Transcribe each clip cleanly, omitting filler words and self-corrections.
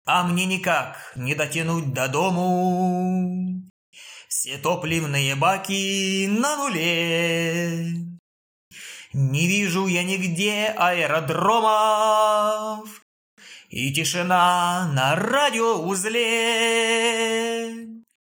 А мне никак не дотянуть до дому. Все топливные баки на нуле. Не вижу я нигде аэродромов. И тишина на радиоузле.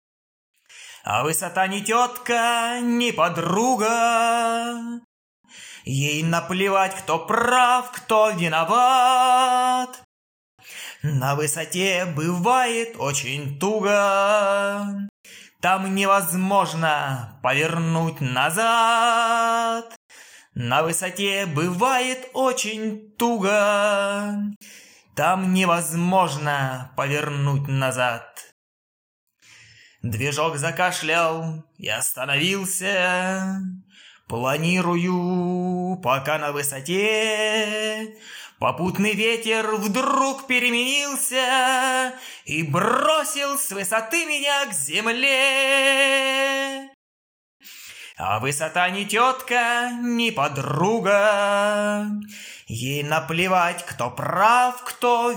А высота не тетка, не подруга. Ей наплевать, кто прав, кто виноват. На высоте бывает очень туго. Там невозможно повернуть назад. На высоте бывает очень туго. Там невозможно повернуть назад. Движок закашлял и остановился. Планирую, пока на высоте. Попутный ветер вдруг переменился и бросил с высоты меня к земле. А высота не тетка, не подруга. Ей наплевать, кто прав, кто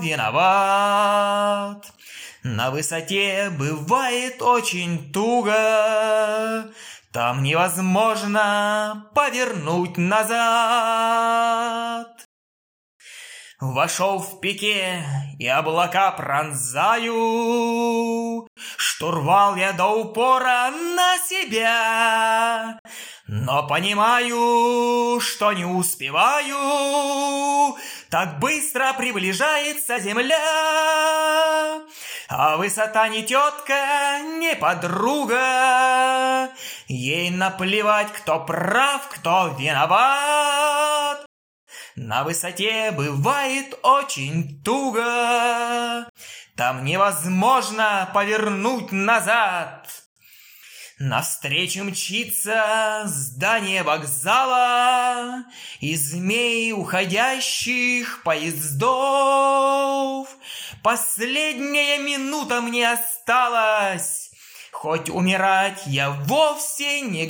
виноват. На высоте бывает очень туго. Там невозможно повернуть назад. Вошел в пике и облака пронзаю. Штурвал я до упора на себя. Но понимаю, что не успеваю. Так быстро приближается земля. А высота не тетка, не подруга. Ей наплевать, кто прав, кто виноват. На высоте бывает очень туго. Там невозможно повернуть назад. Навстречу мчится здание вокзала и змей уходящих поездов. Последняя минута мне осталась, хоть умирать я вовсе не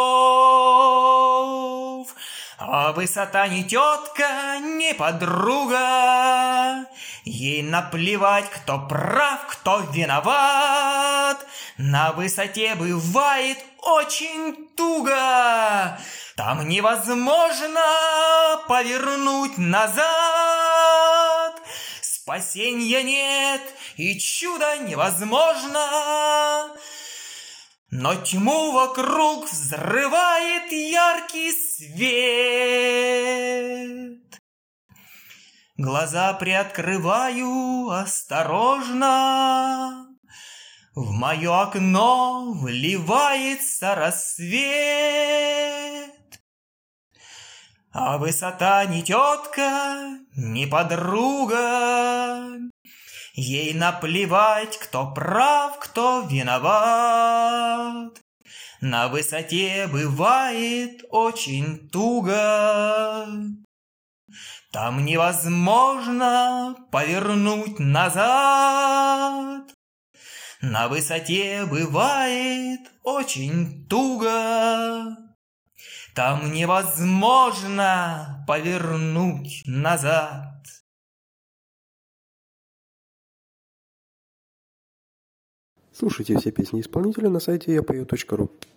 готов. А высота не тетка, не подруга. Ей наплевать, кто прав, кто виноват. На высоте бывает очень туго. Там невозможно повернуть назад. Спасенья нет и чуда невозможно. Но тьму вокруг взрывает яркий свет. Глаза приоткрываю осторожно. В мое окно вливается рассвет. А высота не тетка, не подруга. Ей наплевать, кто прав, кто виноват. На высоте бывает очень туго. Там невозможно повернуть назад. На высоте бывает очень туго. Там невозможно повернуть назад. Слушайте все песни исполнителя на сайте yapою.ru.